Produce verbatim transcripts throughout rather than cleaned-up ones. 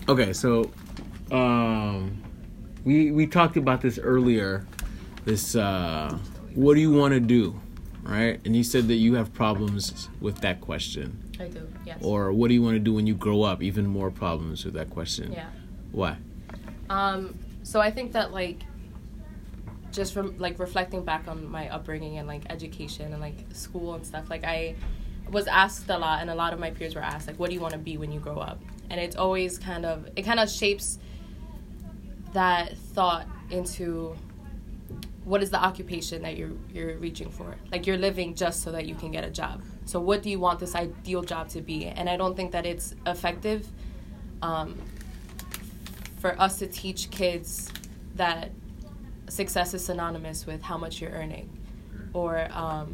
Okay, so um, we we talked about this earlier. This uh, what do you want to do, right? And you said that you have problems with that question. I do. Yes. Or what do you want to do when you grow up? Even more problems with that question. Yeah. Why? Um. So I think that like. Just from like reflecting back on my upbringing and like education and like school and stuff, like I was asked a lot, and a lot of my peers were asked like, what do you want to be when you grow up? And it's always kind of it kind of shapes that thought into what is the occupation that you're you're reaching for. Like you're living just so that you can get a job. So what do you want this ideal job to be? And I don't think that it's effective um, for us to teach kids that success is synonymous with how much you're earning, or um,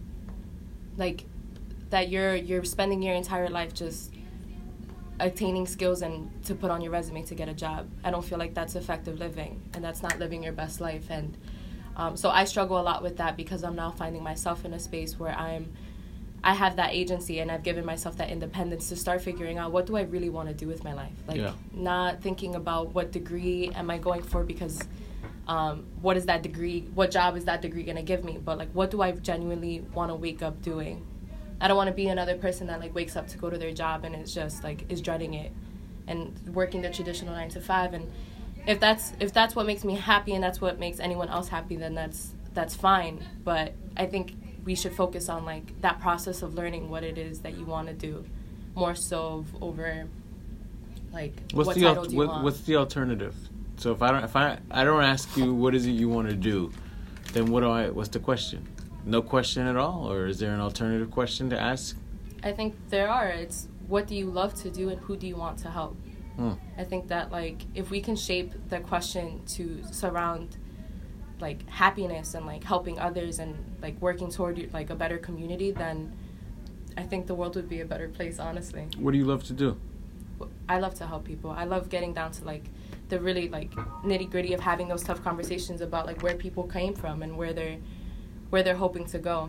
like that you're you're spending your entire life just attaining skills and to put on your resume to get a job. I don't feel like that's effective living, and that's not living your best life. And um, so I struggle a lot with that because I'm now finding myself in a space where I'm I have that agency, and I've given myself that independence to start figuring out what do I really want to do with my life. Like yeah. Not thinking about what degree am I going for because Um, what is that degree, what job is that degree going to give me? But, like, what do I genuinely want to wake up doing? I don't want to be another person that, like, wakes up to go to their job and is just, like, is dreading it and working the traditional nine to five. And if that's if that's what makes me happy and that's what makes anyone else happy, then that's that's fine. But I think we should focus on, like, that process of learning what it is that you want to do more so over, like, what's what the title al- do you what, want? What's the alternative? So if I don't if I I don't ask you what is it you want to do, then what do I what's the question? No question at all, or is there an alternative question to ask? I think there are. It's what do you love to do and who do you want to help? Hmm. I think that like if we can shape the question to surround like happiness and like helping others and like working toward like a better community, then I think the world would be a better place, honestly. What do you love to do? I love to help people. I love getting down to like the really like nitty gritty of having those tough conversations about like where people came from and where they're where they're hoping to go.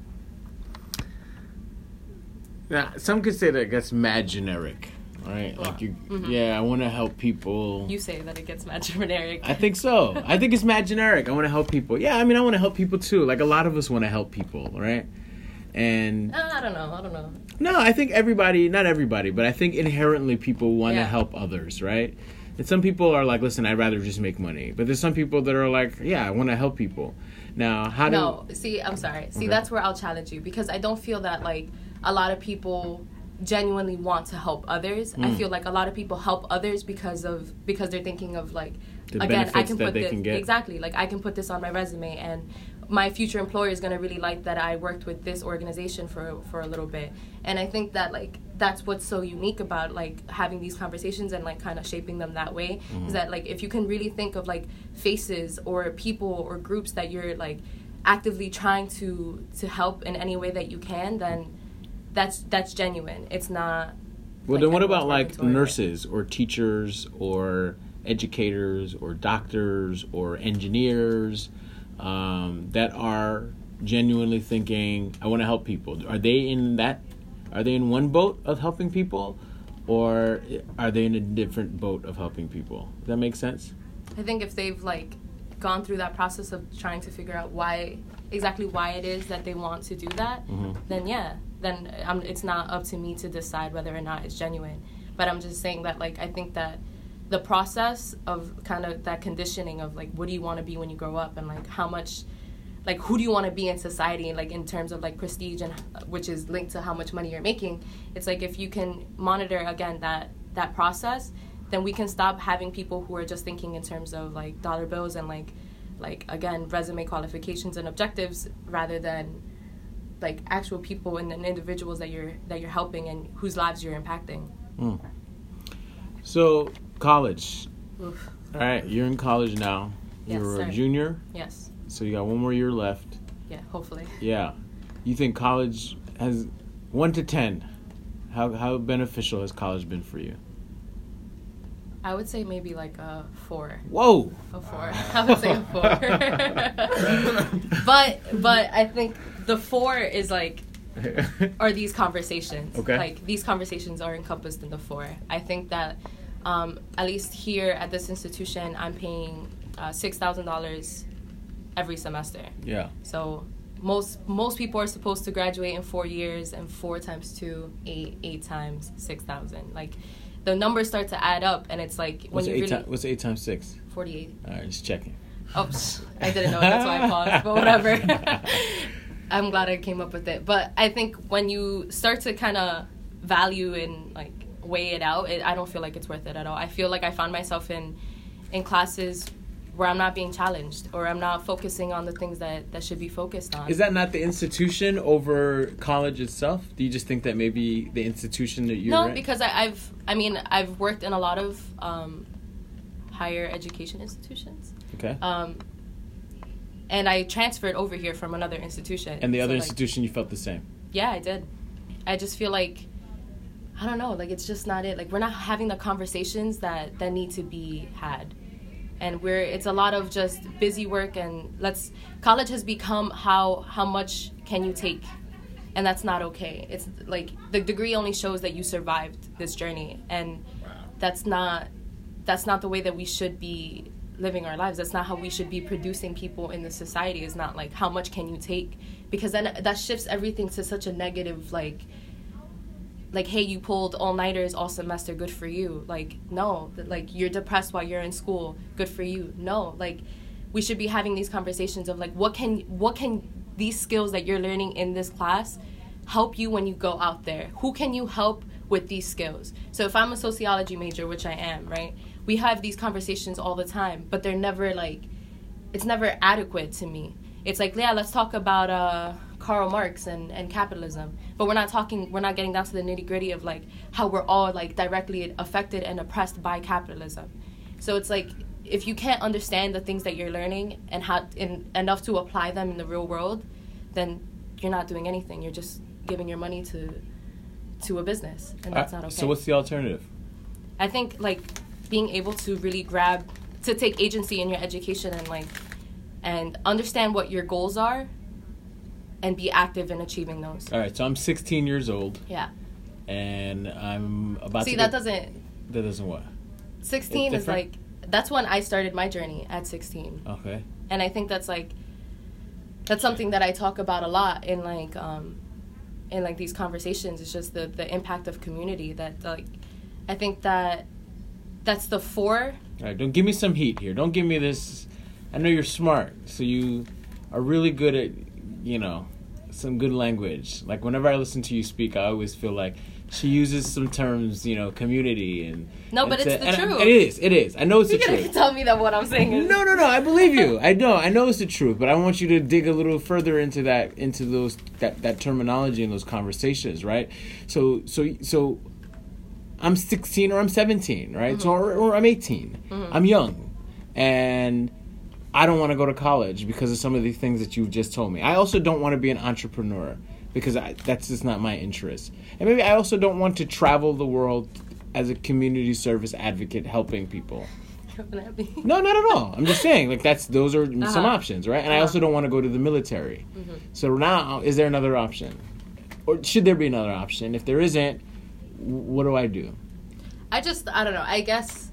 Now, some could say that gets mad generic, right? Well, like you, mm-hmm. yeah, I want to help people. You say that it gets mad generic. I think so. I think it's mad generic. I want to help people. Yeah, I mean, I want to help people too. Like a lot of us want to help people, right? And uh, I don't know. I don't know. No, I think everybody, not everybody, but I think inherently people want to Yeah. help others, right? And some people are like, listen, I'd rather just make money. But there's some people that are like, yeah, I want to help people. Now, how do... No, see, I'm sorry. See, Okay. that's where I'll challenge you because I don't feel that, like, a lot of people genuinely want to help others. Mm. I feel like a lot of people help others because of because they're thinking of, like, the again, I can that put they this... can get. Exactly. Like, I can put this on my resume and my future employer is going to really like that I worked with this organization for for a little bit. And I think that, like, that's what's so unique about, like, having these conversations and, like, kind of shaping them that way. Mm-hmm. Is that, like, if you can really think of, like, faces or people or groups that you're, like, actively trying to to help in any way that you can, then that's that's genuine. It's not... Well, like, then what about, like, toward nurses or teachers or educators or doctors or engineers um, that are genuinely thinking, I want to help people? Are they in that... Are they in one boat of helping people, or are they in a different boat of helping people? Does that make sense? I think if they've, like, gone through that process of trying to figure out why, exactly why it is that they want to do that, mm-hmm. then yeah, then I'm, it's not up to me to decide whether or not it's genuine. But I'm just saying that, like, I think that the process of kind of that conditioning of, like, what do you want to be when you grow up and, like, how much... like, who do you want to be in society, like, in terms of, like, prestige, and which is linked to how much money you're making. It's like, if you can monitor, again, that, that process, then we can stop having people who are just thinking in terms of, like, dollar bills and, like, like again, resume qualifications and objectives, rather than, like, actual people and, and individuals that you're that you're helping and whose lives you're impacting. Mm. So, college. Oof. All right, you're in college now. Yes, You're sir. a junior? Yes. So you got one more year left. Yeah, hopefully. Yeah. You think college has, one to ten, how how beneficial has college been for you? I would say maybe like a four. Whoa! A four. I would say a four. but but I think the four is like, are these conversations. Okay. Like, these conversations are encompassed in the four. I think that Um, at least here at this institution, I'm paying uh, six thousand dollars every semester. Yeah. So most most people are supposed to graduate in four years, and four times two, eight, eight times six thousand. Like, the numbers start to add up, and it's like when What's you eight really ti- What's eight times six? forty-eight. All right, just checking. Oh, I didn't know. That's why I paused. But whatever. I'm glad I came up with it. But I think when you start to kind of value and like weigh it out, it, I don't feel like it's worth it at all. I feel like I found myself in in classes where I'm not being challenged, or I'm not focusing on the things that, that should be focused on. Is that not the institution over college itself? Do you just think that maybe the institution that you're no, in? because I, I've, I mean, I've worked in a lot of um, higher education institutions. Okay. Um, and I transferred over here from another institution. And the So, other like, institution, you felt the same? Yeah, I did. I just feel like, I don't know, like it's just not it. Like, we're not having the conversations that, that need to be had. And we're, it's a lot of just busy work, and let's, college has become how, how much can you take? And that's not okay. It's like, the degree only shows that you survived this journey. And Wow. that's not, that's not the way that we should be living our lives. That's not how we should be producing people in the society. It's not like, how much can you take? Because then that shifts everything to such a negative, like, like, hey, you pulled all-nighters all semester, good for you. Like, no, like, you're depressed while you're in school, good for you. No, like, we should be having these conversations of, like, what can, what can these skills that you're learning in this class help you when you go out there? Who can you help with these skills? So if I'm a sociology major, which I am, right, we have these conversations all the time, but they're never, like, it's never adequate to me. It's like, yeah, let's talk about uh, Karl Marx and, and capitalism. But we're not talking, we're not getting down to the nitty gritty of like how we're all like directly affected and oppressed by capitalism. So it's like, if you can't understand the things that you're learning and how in, enough to apply them in the real world, then you're not doing anything. You're just giving your money to to a business, and that's Uh, not okay. So what's the alternative? I think like being able to really grab, to take agency in your education and like, and understand what your goals are and be active in achieving those. All right, so I'm sixteen years old, Yeah. and I'm about See, to that get- doesn't, That doesn't what? sixteen It's is like, that's when I started my journey at sixteen. Okay. And I think that's like, that's something that I talk about a lot in like, um, in like these conversations. It's just the, the impact of community that like, I think that that's the four. All right, don't give me some heat here. Don't give me this. I know you're smart, so you are really good at, you know, some good language. Like, whenever I listen to you speak, I always feel like she uses some terms, you know, community and... No, and but it's to- the and I- truth. and it is, it is. I know it's You're the gonna truth. tell me that what I'm saying is... No, no, no. I believe you. I know. I know it's the truth, but I want you to dig a little further into that, into those that, that terminology and those conversations, right? So, so, so, I'm sixteen or I'm seventeen, right? Mm-hmm. So, or, or I'm eighteen. Mm-hmm. I'm young, and I don't want to go to college because of some of the things that you've just told me. I also don't want to be an entrepreneur because I, that's just not my interest. And maybe I also don't want to travel the world as a community service advocate helping people. No, not at all. I'm just saying, like, that's those are Uh-huh. some options, right? And I Uh-huh. also don't want to go to the military. Mm-hmm. So now, is there another option? Or should there be another option? If there isn't, w- what do I do? I just, I don't know, I guess...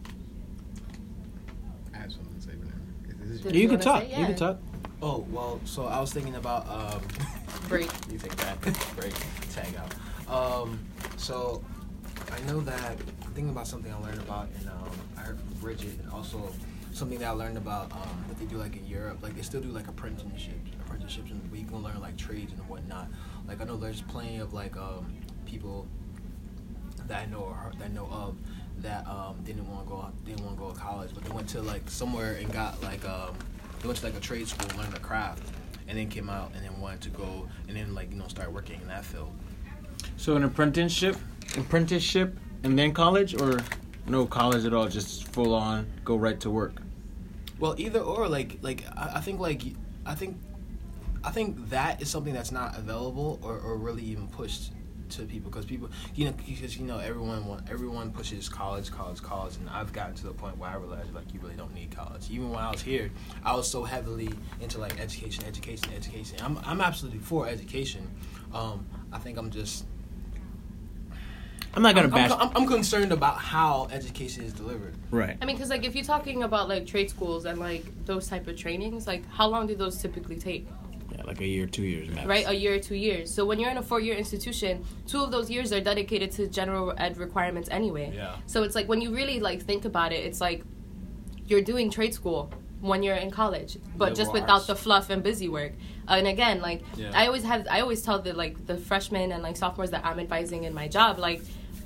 I have something to say, but never. Is this- Did You, you can wanna talk. say? You Yeah. can talk. Oh, well, so I was thinking about, um, Break. you take that, break, tag out. Um, so I know that, I'm thinking about something I learned about, and um, I heard from Bridget, and also something that I learned about um, what they do like in Europe. Like, they still do like apprenticeships, apprenticeships, and where you can learn like trades and whatnot. Like, I know there's plenty of like um, people that I know or that I know of that um, didn't want to go didn't want to go to college, but they went to like somewhere and got like um, they went to like a trade school, learned a craft, and then came out and then wanted to go and then like you know start working in that field. So an apprenticeship, apprenticeship, and then college, or no college at all? Just full on go right to work. Well, either or, like like I, I think like I think I think that is something that's not available or, or really even pushed to people because people you know because you know everyone want, everyone pushes college college college and I've gotten to the point where I realized like you really don't need college. Even when I was here, I was so heavily into like education education education. I'm I'm absolutely for education. um I think I'm just I'm not gonna I'm, bash. I'm, I'm, I'm concerned about how education is delivered. Right. I mean, because like if you're talking about like trade schools and like those type of trainings, like how long do those typically take? Yeah, like a year, two years, max. Right, a year or two years. So when you're in a four-year institution, two of those years are dedicated to general ed requirements anyway. Yeah. So it's like when you really like think about it, it's like you're doing trade school when you're in college, but Liberal just without arts. the fluff and busy work. Uh, and again, like Yeah. I always have, I always tell the like the freshmen and like sophomores that I'm advising in my job, like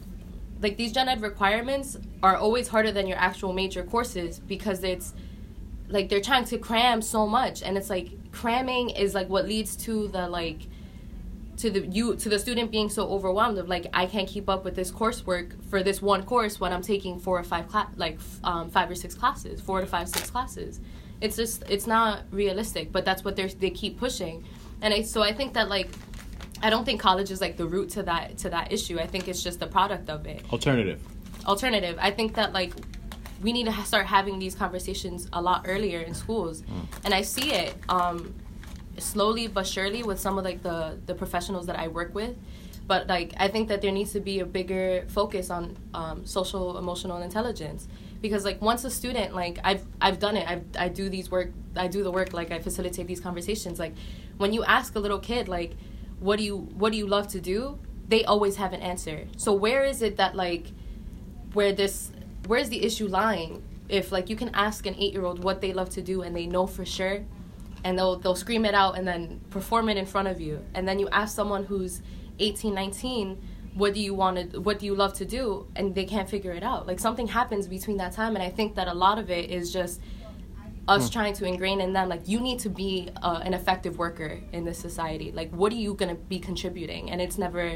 like these gen ed requirements are always harder than your actual major courses because it's like they're trying to cram so much, and it's like cramming is like what leads to the like to the you to the student being so overwhelmed of like I can't keep up with this coursework for this one course when I'm taking four or five cla- like um, five or six classes, four to five six classes. It's just it's not realistic, but that's what they they keep pushing, and I so I think that like I don't think college is like the root to that to that issue. I think it's just the product of it. Alternative. Alternative. I think that like we need to ha- start having these conversations a lot earlier in schools, mm. and I see it um, slowly but surely with some of like the the professionals that I work with. But like I think that there needs to be a bigger focus on um, social emotional intelligence, because like once a student, like I've I've done it, I I do these work I do the work like I facilitate these conversations. Like when you ask a little kid like what do you what do you love to do, they always have an answer. So where is it that like where this where's the issue lying? If like you can ask an eight-year-old what they love to do and they know for sure, and they'll they'll scream it out and then perform it in front of you, and then you ask someone who's eighteen, nineteen, what do you want to what do you love to do, and they can't figure it out. Like something happens between that time, and I think that a lot of it is just us hmm. trying to ingrain in them like you need to be uh, an effective worker in this society. Like what are you gonna be contributing? And it's never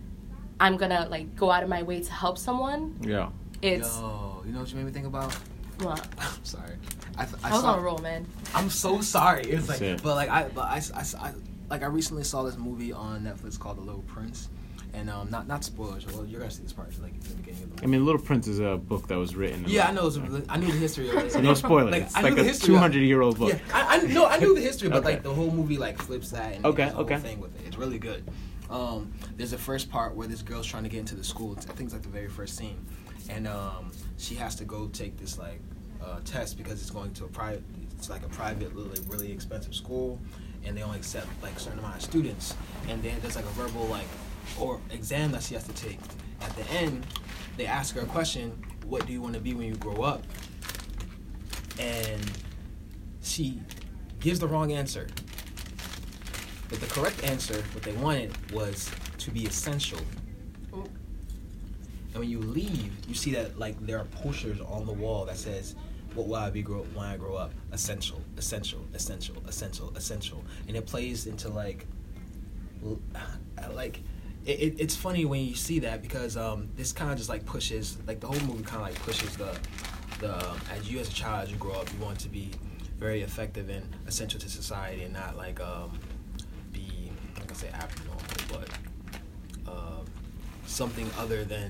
I'm gonna like go out of my way to help someone. Yeah. It's Yo, you know what you made me think about? What? I'm sorry. I, th- I, I was saw, on a roll, man. I'm so sorry. It's like, it. but like I, but I, I, I, like I recently saw this movie on Netflix called The Little Prince, and um, not not spoilers. Well, you're gonna see this part like in the beginning of the movie. I mean, Little Prince is a book that was written. Yeah, I know. It was, I knew the history of it. So no spoilers. Like, it's I like knew the a history two hundred year old book. Yeah, I, I no, I knew the history, but Okay. like the whole movie like flips that and Okay, does the okay. whole thing with it. It's really good. Um, there's a first part where this girl's trying to get into the school. It's, I think it's like the very first scene, and um, she has to go take this like uh, test because it's going to a private. It's like a private, really, really expensive school, and they only accept like a certain amount of students. And then there's like a verbal like or exam that she has to take. At the end, they ask her a question: "What do you want to be when you grow up?" And she gives the wrong answer. But the correct answer, what they wanted, was to be essential. Ooh. And when you leave, you see that like there are posters on the wall that says, "What will I be grow when I grow up? Essential, essential, essential, essential, essential." And it plays into like, l- like, it, it, it's funny when you see that because um, this kind of just like pushes, like the whole movie kind of like pushes the, the as you as a child as you grow up, you want to be very effective and essential to society and not like um, be, I'm not gonna say abnormal, but uh, something other than,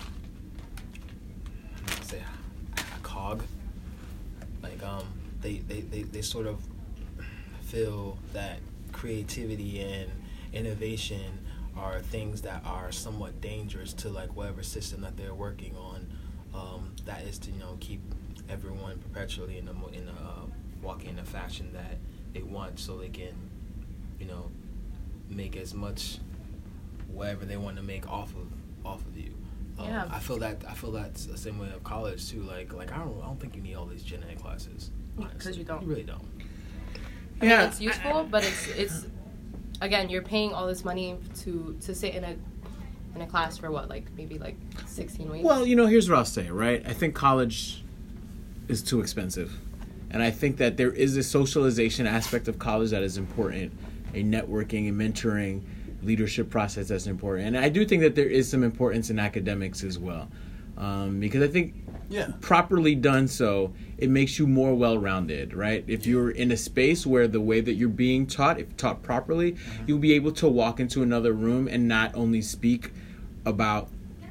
I'm not gonna say a cog. Like um, they, they, they, they sort of feel that creativity and innovation are things that are somewhat dangerous to like whatever system that they're working on. Um, that is to you know keep everyone perpetually in a mo- in a uh, walking in a fashion that they want, so they can you know make as much whatever they want to make off of off of you. Um, Yeah. I feel that I feel that's the same way of college too. Like like I don't I don't think you need all these gen ed classes. Because you don't. You really don't. I mean, Yeah. it's useful, but it's it's again you're paying all this money to to sit in a in a class for what like maybe like sixteen weeks. Well, you know, here's what I'll say, right? I think college is too expensive. And I think that there is a socialization aspect of college that is important, a networking and mentoring leadership process that's important. And I do think that there is some importance in academics as well. Um, because I think Yeah. properly done so, it makes you more well-rounded, right? If you're in a space where the way that you're being taught, if taught properly, mm-hmm. you'll be able to walk into another room and not only speak about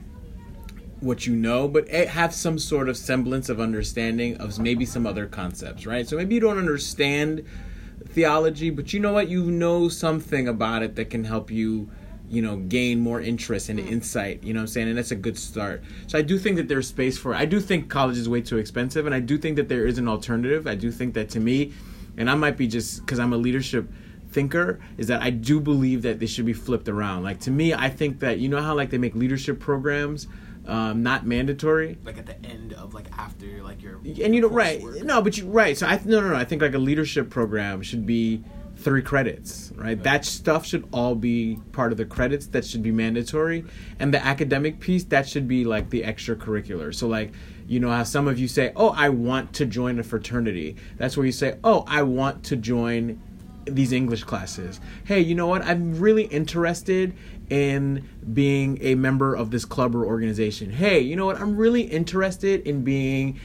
what you know, but have some sort of semblance of understanding of maybe some other concepts, right? So maybe you don't understand theology, but you know what? You know something about it that can help you you know, gain more interest and insight, you know what I'm saying? And that's a good start. So I do think that there's space for it. I do think college is way too expensive, and I do think that there is an alternative. I do think that, to me, and I might be just because I'm a leadership thinker, is that I do believe that they should be flipped around. Like, to me, I think that, you know how, like, they make leadership programs um, not mandatory? Like at the end of, like, after, like, your And you know, right. coursework. No, but you, right. So I, no, no, no. I think, like, a leadership program should be three credits, right? That stuff should all be part of the credits. That should be mandatory. And the academic piece, that should be like the extracurricular. So like, you know how some of you say, oh, I want to join a fraternity. That's where you say, oh, I want to join these English classes. Hey, you know what? I'm really interested in being a member of this club or organization. Hey, you know what? I'm really interested in being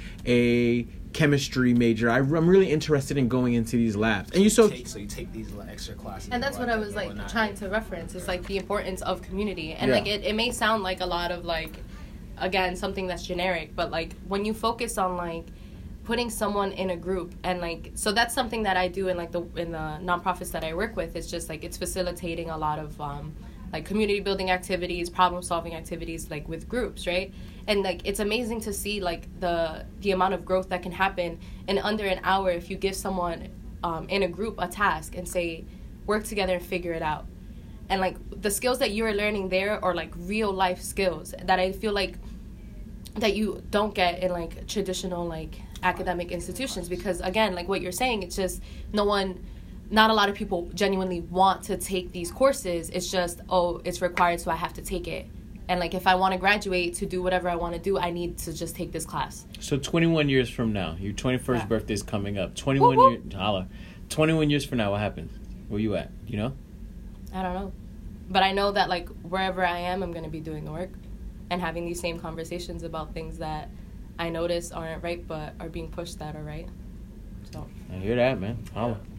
a chemistry major. I, I'm really interested in going into these labs. And you so take, so you take these extra classes. And that's what I was like whatnot. trying to reference. It's like the importance of community. And Yeah. like it, it may sound like a lot of like, again, something that's generic, but like when you focus on like putting someone in a group and like, so that's something that I do in like the in the nonprofits that I work with. It's just like it's facilitating a lot of um like community building activities, problem solving activities, like with groups, right? And like it's amazing to see like the the amount of growth that can happen in under an hour if you give someone um, in a group a task and say, work together and figure it out. And like the skills that you're learning there are like real life skills that I feel like that you don't get in like traditional like academic institutions, because again, like what you're saying, it's just no one. Not a lot of people genuinely want to take these courses. It's just, oh, it's required, so I have to take it. And, like, if I want to graduate to do whatever I want to do, I need to just take this class. So twenty-one years from now, your twenty-first Yeah. birthday is coming up. twenty-one Woo-hoo. years, holla. twenty-one years from now, what happens? Where you at? You know? I don't know. But I know that, like, wherever I am, I'm going to be doing the work and having these same conversations about things that I notice aren't right but are being pushed that are right. So I hear that, man. Holla.